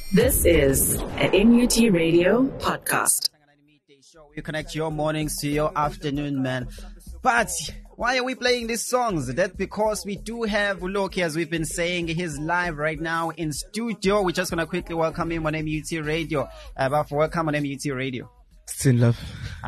This is an NUT Radio podcast. You connect your mornings to your afternoon, man. But why are we playing these songs? That's because we do have Uloki, as we've been saying. He's live right now in studio. We're just going to quickly welcome him on MUT Radio. Welcome on MUT Radio. Still love.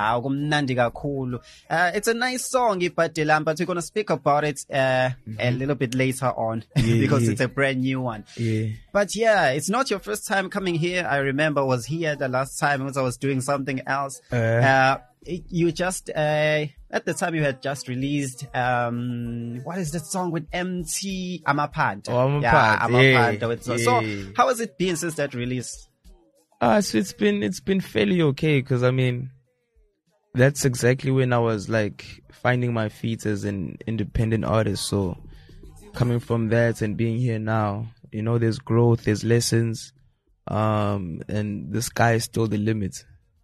It's a nice song, but we're going to speak about it a little bit later on because it's a brand new one. Yeah. But yeah, it's not your first time coming here. I remember I was here the last time because I was doing something else. You just, at the time you had just released, what is that song with MT Amaphanda? Oh, Amaphanda. Yeah, Amaphanda. Yeah. So how has it been since that release? So it's been fairly okay, because I mean, that's exactly when I was like finding my feet as an independent artist. So coming from that and being here now, you know, there's growth, there's lessons, and the sky is still the limit.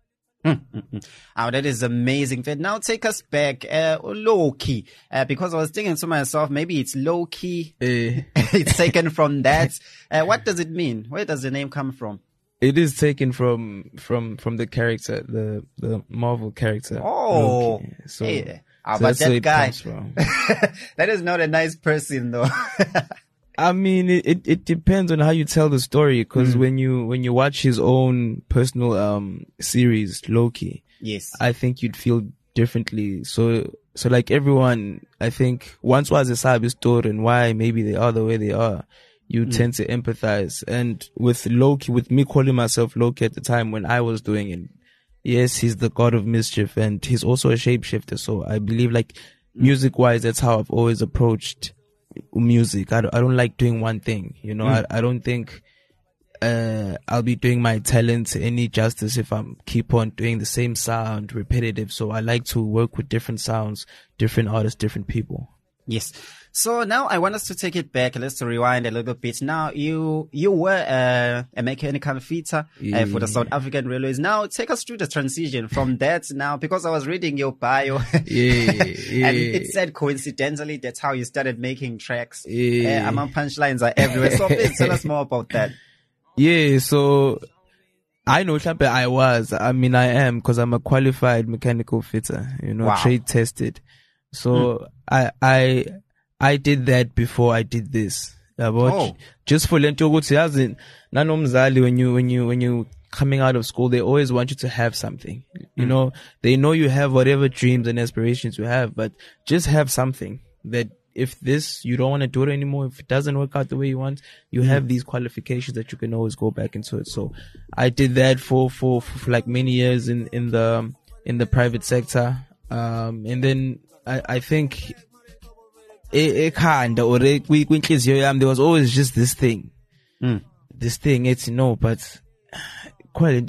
Oh, that is amazing. Now take us back, low key, because I was thinking to myself, maybe it's low key. It's taken from that. What does it mean? Where does the name come from? It is taken from the character, the Marvel character. Oh, Loki. So, hey. So but that guy, from. That is not a nice person, though. I mean, it depends on how you tell the story, because when you watch his own personal series, Loki, yes, I think you'd feel differently. So like everyone, I think once was a sabi story and why maybe they are the way they are, you tend to empathize. And with Loki, with me calling myself Loki at the time when I was doing it, yes, he's the god of mischief and he's also a shapeshifter. So I believe, like, music wise, that's how I've always approached music. I don't like doing one thing, you know. I don't think I'll be doing my talent any justice if I keep on doing the same sound, repetitive. So I like to work with different sounds, different artists, different people. Yes. So now I want us to take it back. Let's rewind a little bit. Now you were a mechanical fitter for the South African Railways. Now take us through the transition from that now, because I was reading your bio and it said coincidentally that's how you started making tracks. Among punchlines are everywhere. So please tell us more about that. Yeah, so I know I am, because I'm a qualified mechanical fitter, you know, trade tested. So I did that before I did this. Just for lento ukuthi nanomzali, when you coming out of school, they always want you to have something. You know, they know you have whatever dreams and aspirations you have, but just have something that if you don't want to do it anymore, if it doesn't work out the way you want, you have these qualifications that you can always go back into it. So I did that for like many years in the private sector. And then I think there was always just this thing. It's but right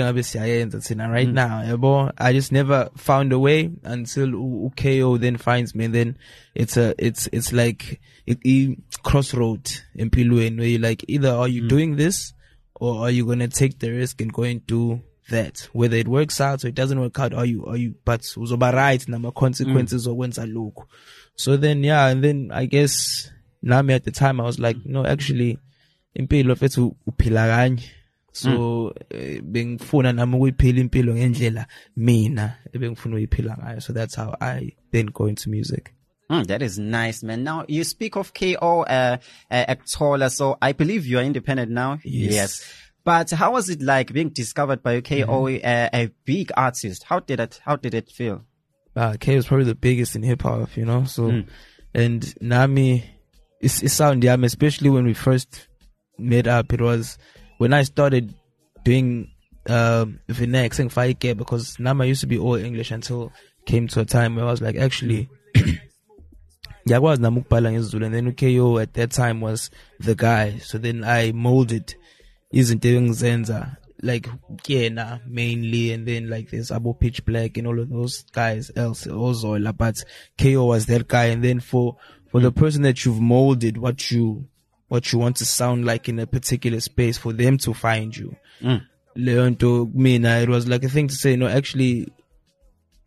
now, I just never found a way until KO then finds me. And then it's like a crossroad in Piluen, where you're like, either are you doing this, or are you gonna take the risk and go and do that? Whether it works out or it doesn't work out, are you but uzoba right na consequences or when's look. So then and then I guess Nami at the time I was like, no, actually impilo fethu uphila kanye. So bengifuna nami ukuyiphila impilo ngendlela mina ebengifuna ukuyiphila ngayo. So that's how I then go into music. That is nice, man. Now you speak of KO Akuthola, so I believe you are independent now. Yes. But how was it like being discovered by KO, a big artist? How did it feel? KO is probably the biggest in hip hop, you know. So, and Nami, it's sound yam, especially when we first met up. It was when I started doing Vinex and Faike, because Nama used to be all English until came to a time where I was like, actually, Yagwas Namukpala in Zulu, and then KO at that time was the guy. So then I molded Izinto Zenza, like Kiena mainly, and then like there's Abo Pitch Black and all of those guys else also, but KO was that guy. And then for the person that you've molded, what you want to sound like in a particular space, for them to find you. Leonto Mina, it was like a thing to say, no, actually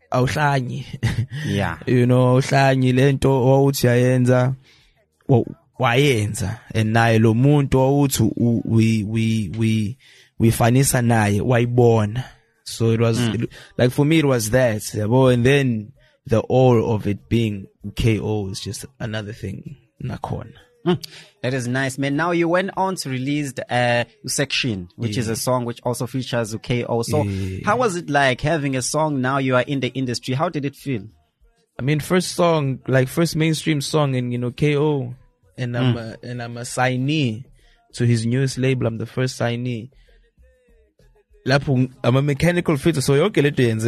awuhlanyi. Yeah. You know, awuhlanyi lento owuthi yayenza. Well, wayenza and naye lo muntu owuthi we fanisa naye wayibona. So it was like for me it was that, and then the awe of it being KO is just another thing. Nakhona. That is nice, man. Now you went on to release Section, which is a song which also features KO. So how was it like having a song now you are in the industry? How did it feel? I mean, first mainstream song, and KO, and I'm a signee to his newest label. I'm the first signee. I'm a mechanical fitter, so okay, let me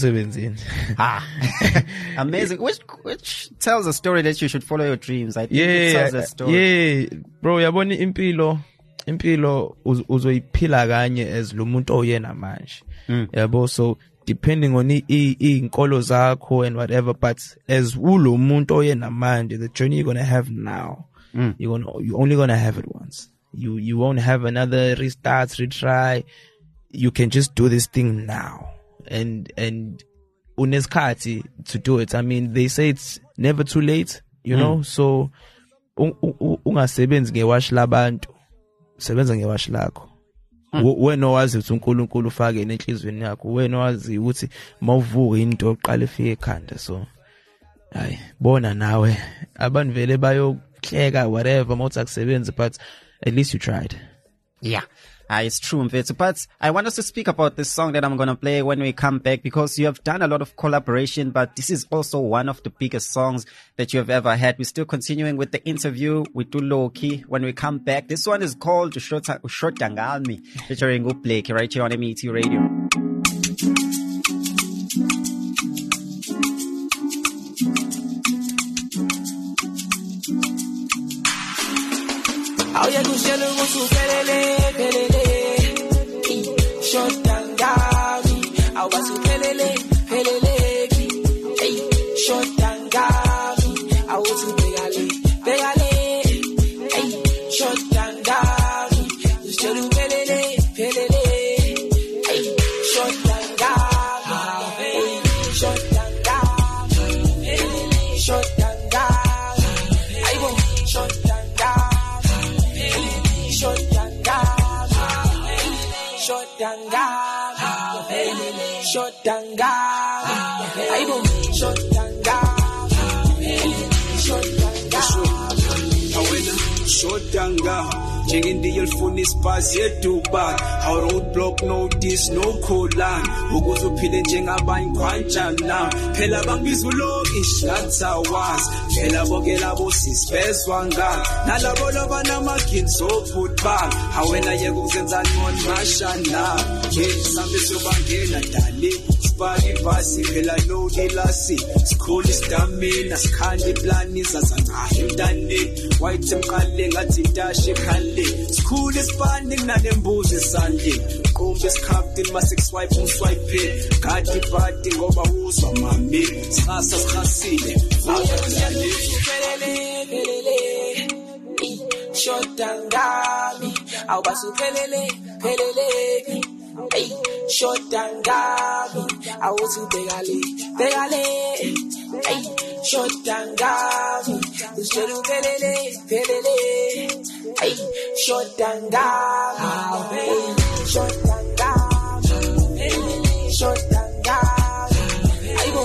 amazing. Which tells a story that you should follow your dreams. I think it tells a story. Yeah, bro. Yabona impilo uzoyiphila kanye as lo muntu oyena manje. Yabo, so depending on inkolo zakho and whatever, but as ulo muntu oyena manje, the journey you're gonna have now, you're only gonna have it once. You won't have another restart, retry. You can just do this thing now, and unesikhathi to do it. I mean, they say it's never too late, you know. So ungasebenzi ngewashi labantu, sebenza ngewashi lakho. Wena owazi ukuthi uNkulunkulu ufake enhlizweni yakho, wena owazi ukuthi mawuvuka into oqala ifike ekhanda. So hayi bona nawe abantu vele bayohleka whatever mawuthi akusebenzi, but at least you tried. Yeah. It's true, Mfethu. But I want us to speak about this song that I'm going to play when we come back, because you have done a lot of collaboration, but this is also one of the biggest songs that you have ever had. We're still continuing with the interview with Tuloki when we come back. This one is called Ushotangalmi, featuring Blake right here on MET Radio. Jingindi yelfuni space yeduba how roadblock no this no colon ukuzuphile njengabanye khwanjana phela bangibizulo ishatha was phela bonke labo sisibezwa nga nalabo labanamagin so put back hawena yeke ukuzenza ngonmashana ngisambe sobangena dali spaki basi phela no dilasi school stamina sikhandi plani sazangahe mntane white emqale ngathi dashi khali school ispanning nanembuzi esandleni kumbe sikhaphini mase swipe umswipe gadi party ngoba uzwa mami sasa sikhasile shotangami awubasuphelele shotangami awusubekale shotangami usheluphelele shotangami aibo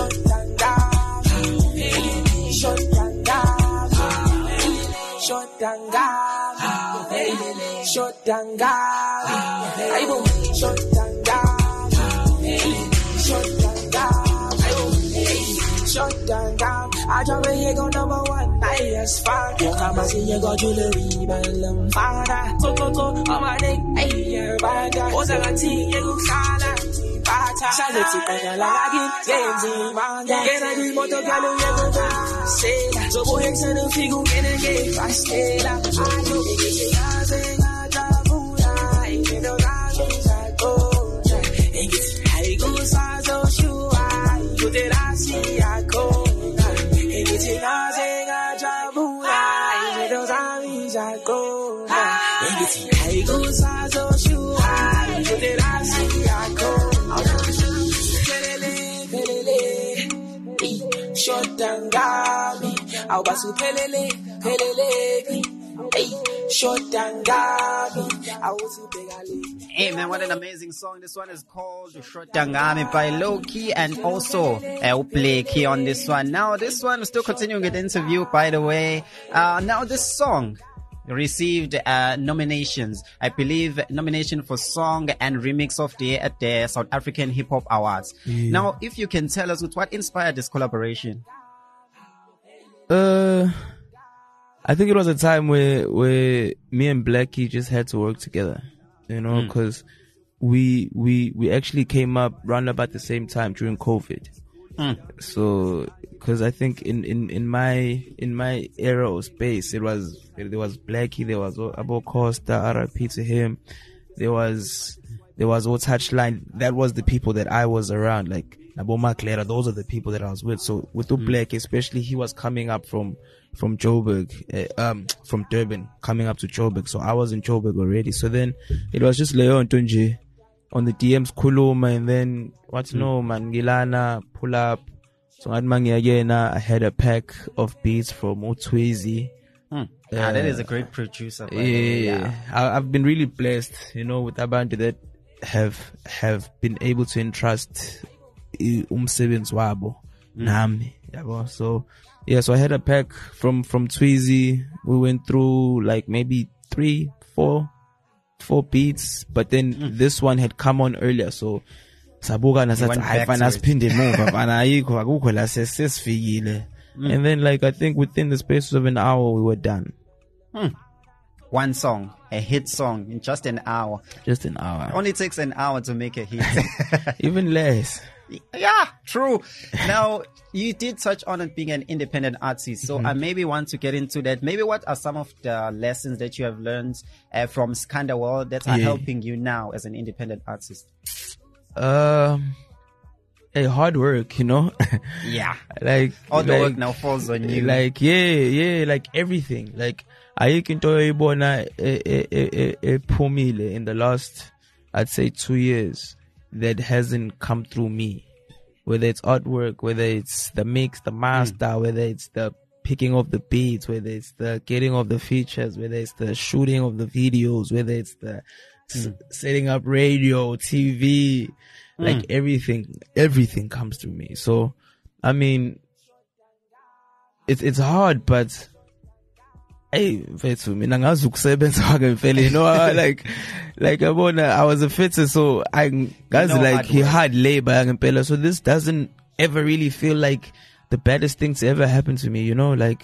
I drop a here go number one, nice fun. Come and see you go jewelry, balloon, father. Go, on my neck, hey, you're bad. What's a tea, you look salad. Salati, and I get games, man. Get a new motor, gallo, you go say. So, boy, it's a figure, get a game, I stay up. I know it's shotangami awubasuphelele phelele hey shoda ngami awuzibhekale. Hey man, what an amazing song. This one is called Shotangami by Loki and also Blakey on this one. Now this one, still continuing with the interview, by the way. Now this song received nominations. I believe nomination for Song and Remix of the Year at the South African Hip Hop Awards. Yeah. Now, if you can tell us what inspired this collaboration? I think it was a time where me and Blackie just had to work together, you know, because we actually came up round about the same time during COVID. So, because I think in my era of space, there was Blackie, there was Abo Costa, RIP to him, there was O Touchline. That was the people that I was around, like Nabo Maclera. Those are the people that I was with. So with Blackie, especially, he was coming up from Joburg, from Durban, coming up to Joburg. So I was in Joburg already. So then it was just Leo and Tunji on the DMs, Kuluma, and then Mangilana, pull up. So I had a pack of beats from Otwizi. That is a great producer. Yeah. I've been really blessed, you know, with Abantu that have been able to entrust umsebenzi wabo nami. So yeah, so I had a pack from Twizy. We went through like maybe 3-4 beats, but then this one had come on earlier, so sabuka nasathi ayifana siphinde emuva bana ayikho akukho la sesifikile. And then like I think within the space of an hour we were done. One song, a hit song in just an hour. Just an hour. It only takes an hour to make a hit. Even less. Yeah, true. Now, you did touch on it being an independent artist, so I maybe want to get into that. Maybe what are some of the lessons that you have learned from Scanderworld that are helping you now as an independent artist? Hard work, you know. Yeah. Like all the work now falls on you. Like like everything. Like ayikinto ibona ephumile in the last, I'd say, 2 years that hasn't come through me. Whether it's artwork, whether it's the mix, the master, whether it's the picking of the beats, whether it's the getting of the features, whether it's the shooting of the videos, whether it's the setting up radio, TV, like everything comes through me. So, I mean, it's hard, but hey, you know, I was a fitter, so he hard labor, so this doesn't ever really feel like the baddest thing to ever happen to me, you know, like,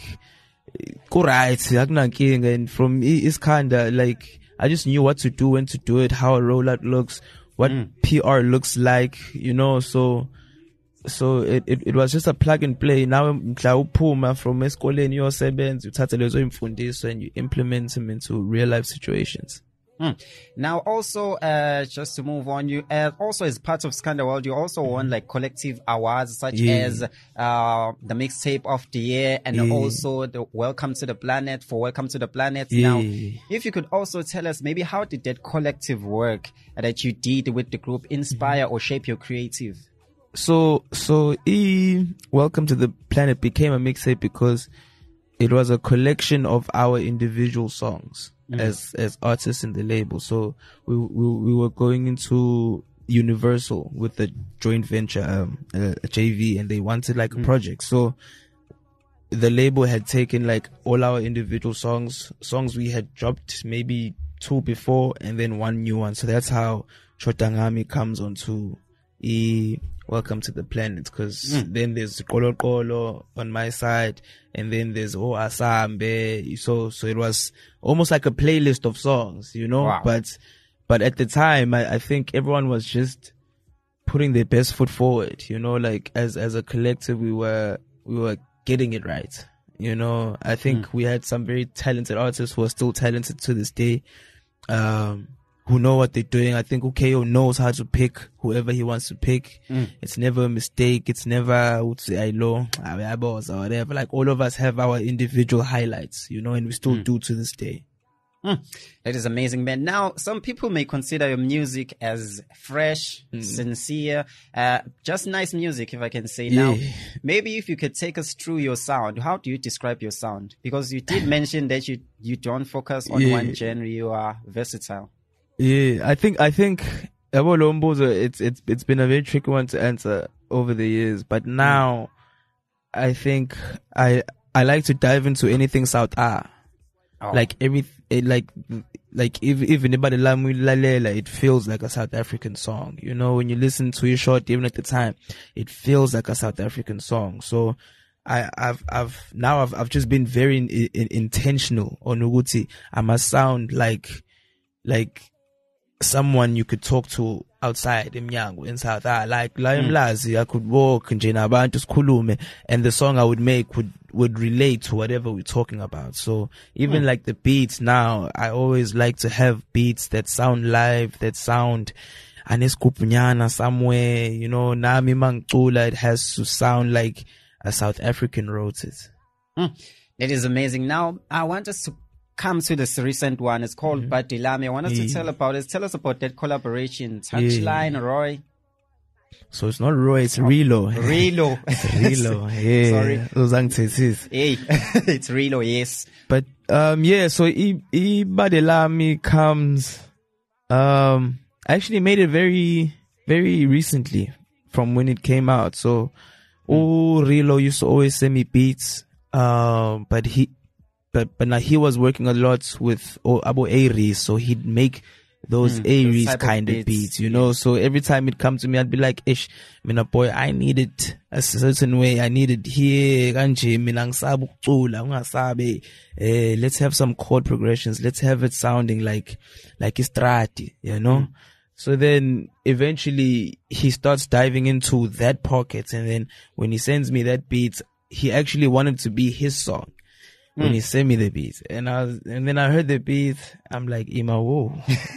and from it's kinda like, I just knew what to do, when to do it, how a rollout looks, what PR looks like, you know, so it was just a plug and play. Now uphuma from esikoleni uyosebenza, uthatha lezo imfundiso and you implement them into real life situations. Now also just to move on, you also as part of Scanderworld, you also won like collective awards such as the mixtape of the year and also the Welcome to the Planet. Now if you could also tell us maybe how did that collective work that you did with the group inspire or shape your creative? So Welcome to the Planet became a mixtape because it was a collection of our individual songs as artists in the label. So we were going into Universal with a joint venture, a JV, and they wanted like a project. So the label had taken like all our individual songs we had dropped maybe 2 before and then 1 new one. So that's how Shotangami comes onto Welcome to the Planet, because then there's Kolo Kolo on my side, and then there's Asambe. So it was almost like a playlist of songs, you know. Wow. But at the time, I think everyone was just putting their best foot forward, you know. Like as a collective, we were getting it right, you know. I think we had some very talented artists who are still talented to this day. Who know what they're doing. I think Ukeyo knows how to pick whoever he wants to pick. It's never a mistake. It's never, or whatever. Like all of us have our individual highlights, you know, and we still do to this day. That is amazing, man. Now, some people may consider your music as fresh, sincere, just nice music, if I can say. Now, maybe if you could take us through your sound, how do you describe your sound? Because you did mention that you don't focus on one genre, you are versatile. Yeah, I think Yabo Lombozo, it's been a very tricky one to answer over the years, but now I think I like to dive into anything South A. Like even anybody lalela, it feels like a South African song. You know, when you listen to it short, even at the time, it feels like a South African song. So I've just been very intentional on Uguti. I must sound like someone you could talk to outside Mnyango in South Africa. Like Mlazi, I could walk and the song I would make would relate to whatever we're talking about. So even like the beats now, I always like to have beats that sound live, that sound aneskupunyana somewhere, you know, nami mangcula, it has to sound like a South African wrote it. That is amazing. Now I want us to come to this recent one. It's called Badilami. I want us to tell us about that collaboration. Touchline, Roy. So it's not Roy, it's Relo. Relo. Relo, yeah. Sorry. Hey, it's Relo, yes. But, so Badilami comes, I actually made it very, very recently from when it came out. So, Relo used to always send me beats, but now he was working a lot with Abo Aries, so he'd make those Aries kind of beats, you know. So every time it come to me, I'd be like, "Ish, mina boy, I need it a certain way. I need it here. Kanje mina ngisabe ukucula, ungasabe. Let's have some chord progressions. Let's have it sounding like istrati, you know." So then eventually he starts diving into that pocket, and then when he sends me that beat, he actually wanted to be his song. When he sent me the beat, and then I heard the beat, I'm like, Ima, whoa.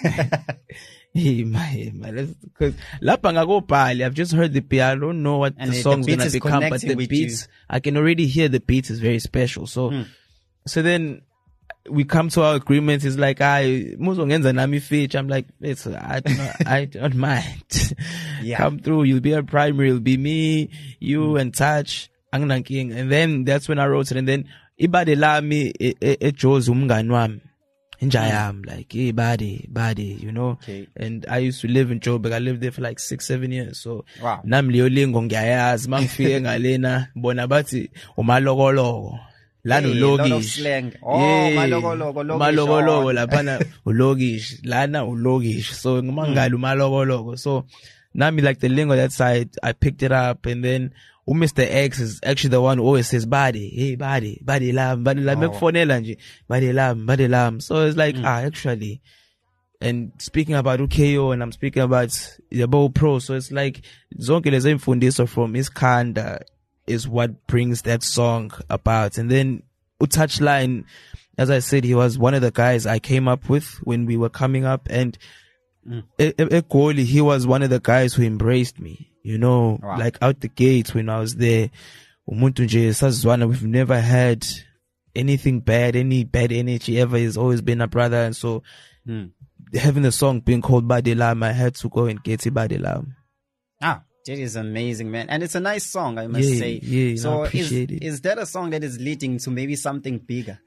Because I've just heard the beat, I don't know what the song's gonna become, but the beats, I can already hear the beat is very special. So then we come to our agreement. It's like, Muzongenza Nami Fitch. I'm like, I don't mind. Come through, you'll be a primary, it'll be me, you and Touch, Angnan King. And then that's when I wrote it, and then Ibadilami eJozi umngani wami njayami, like body, you know. And I used to live in Joburg. I lived there for like 6-7 years. So nami leyo lingo ngiyayazi, mangifike ngalena bona bathi umalokolo lana ulokish. Malokolo lapha ulokish, lana ulokish. So ngimangala umalokolo. So nami, like the lingo that side, I picked it up, and then Mr. X is actually the one who always says body, hey body lam, body lam. So it's like, actually. And speaking about UKO, and I'm speaking about the Yabo Pro, so it's like zonke lezi imfundiso from Iskanda is what brings that song about. And then Touchline, as I said, he was one of the guys I came up with when we were coming up, and Egoli, he was one of the guys who embraced me. You know, like out the gates when I was there, we've never had anything bad, any bad energy ever. He's always been a brother. And so having the song being called Badilam, I had to go and get it Badilam. That is amazing, man. And it's a nice song, I must say. Yeah, so I appreciate it. Is that a song that is leading to maybe something bigger?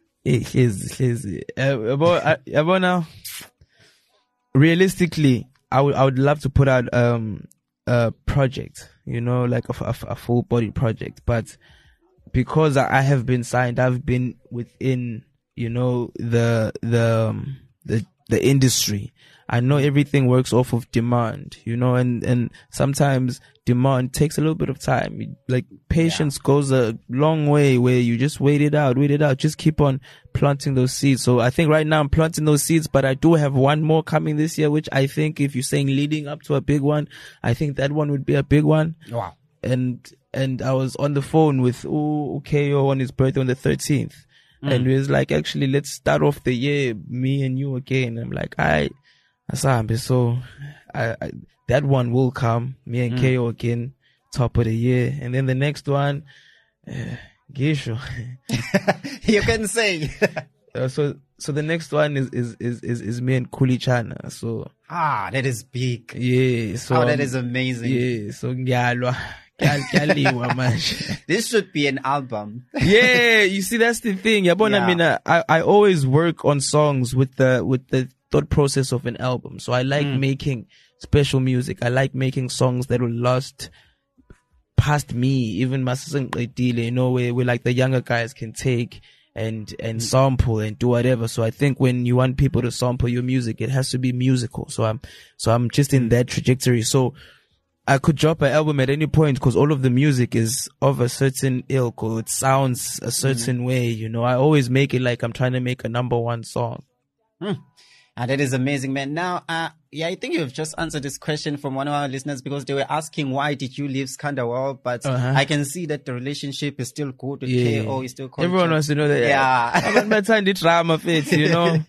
About now, realistically, I would love to put out a project, you know, like a full body project, but because I have been signed, I've been within, you know, the industry. I know everything works off of demand, you know, and sometimes demand takes a little bit of time. Like patience goes a long way, where you just wait it out, just keep on planting those seeds. So I think right now I'm planting those seeds, but I do have one more coming this year, which I think, if you're saying leading up to a big one, I think that one would be a big one. Wow. And I was on the phone with UKO on his birthday on the 13th. And he was like, actually, let's start off the year, me and you again. I'm like, so that one will come, me and KO again, top of the year. And then the next one, Gisho. You can say. So the next one is me and Kulichana. So that is big. Yeah. So that is amazing. Yeah. So this should be an album. Yeah, you see, that's the thing. Yeah. I mean, I always work on songs with the thought process of an album. So I like making special music. I like making songs that will last past me, even my you know, where like the younger guys can take and sample and do whatever. So I think when you want people to sample your music, it has to be musical. So I'm just in that trajectory. So I could drop an album at any point because all of the music is of a certain ilk, or it sounds a certain way. You know, I always make it like I'm trying to make a number one song. That is amazing, man. Now, I think you've just answered this question from one of our listeners because they were asking, why did you leave Scanderwell? But I can see that the relationship is still good with KO. Is still contact. Everyone wants to know that. Yeah. I haven't met time to drama fit, you know.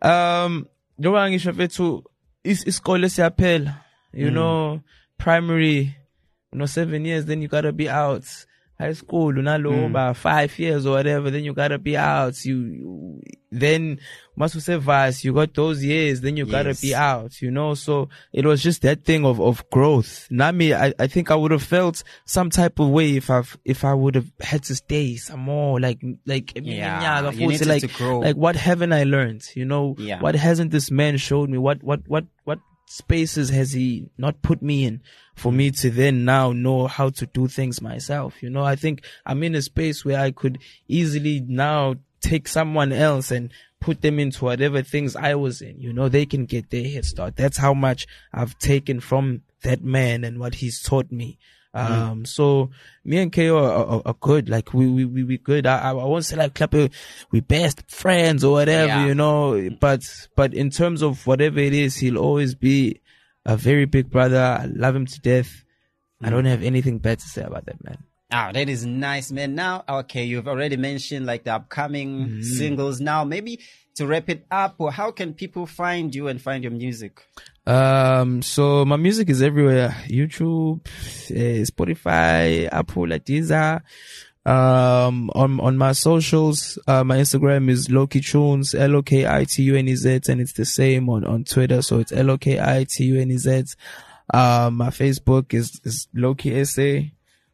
You know, primary, 7 years, then you gotta be out. High school, 5 years or whatever, then you gotta be out. You then must say vice, you got those years, then you gotta be out, you know. So it was just that thing of growth. Nami, I think I would have felt some type of way if I would have had to stay some more, like you needed to grow. Like what haven't I learned? You know, what hasn't this man showed me? What spaces has he not put me in for me to then now know how to do things myself? You know, I think I'm in a space where I could easily now take someone else and put them into whatever things I was in. You know, they can get their head start. That's how much I've taken from that man and what he's taught me. So me and KO are good. Like we good. I won't say like we best friends or whatever, you know, but in terms of whatever it is, he'll always be a very big brother. I love him to death. I don't have anything bad to say about that man. That is nice, man. Now, okay, you've already mentioned like the upcoming singles. Now, maybe to wrap it up, or how can people find you and find your music? So my music is everywhere. YouTube, Spotify, Apple, Deezer. On my socials, my Instagram is LokiTunes, LOKITUNEZ, and it's the same on Twitter. So it's LOKITUNEZ. My Facebook is Loki SA.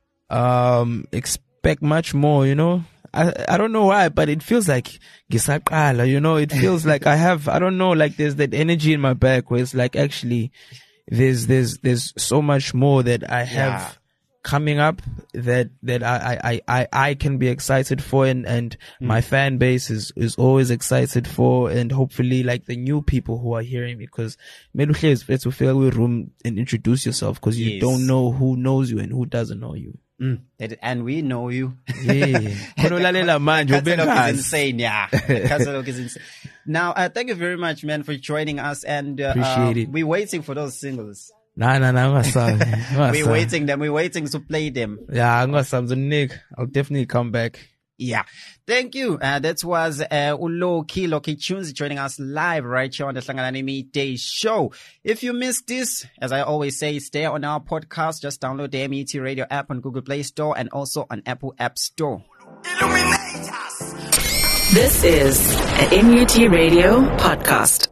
Expect much more, you know. I don't know why, but it feels like gisaqala, you know. It feels like I don't know, like there's that energy in my back where it's like actually there's so much more that I have coming up that I can be excited for, and my fan base is always excited for, and hopefully like the new people who are hearing me, because it's better to fill a room and introduce yourself, because you don't know who knows you and who doesn't know you. And we know you. Yeah. Catalog is insane. Yeah. Catalog is insane. Now, thank you very much, man, for joining us. And appreciate it. We're waiting for those singles. Nah. We're waiting them. We're waiting to play them. Yeah, I'll definitely come back. Yeah. Thank you. That was LokiTunes joining us live right here on the Hlanganani Midday Show. If you missed this, as I always say, stay on our podcast. Just download the MET Radio app on Google Play Store and also on Apple App Store. This is a MET Radio podcast.